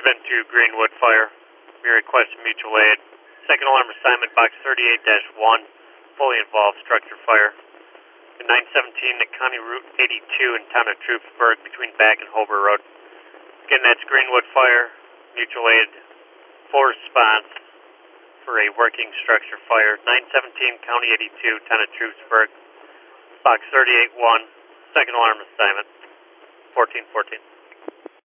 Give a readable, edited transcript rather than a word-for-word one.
been to Greenwood Fire. We request mutual aid. Second alarm assignment, box 38-1, fully involved structure fire. 917 at County Route 82 in town of Troopsburg between Back and Holber Road. Again, that's Greenwood Fire, mutual aid, full response for a working structure fire. 917 County 82, town of Troopsburg, box 38-1, second alarm assignment, 1414.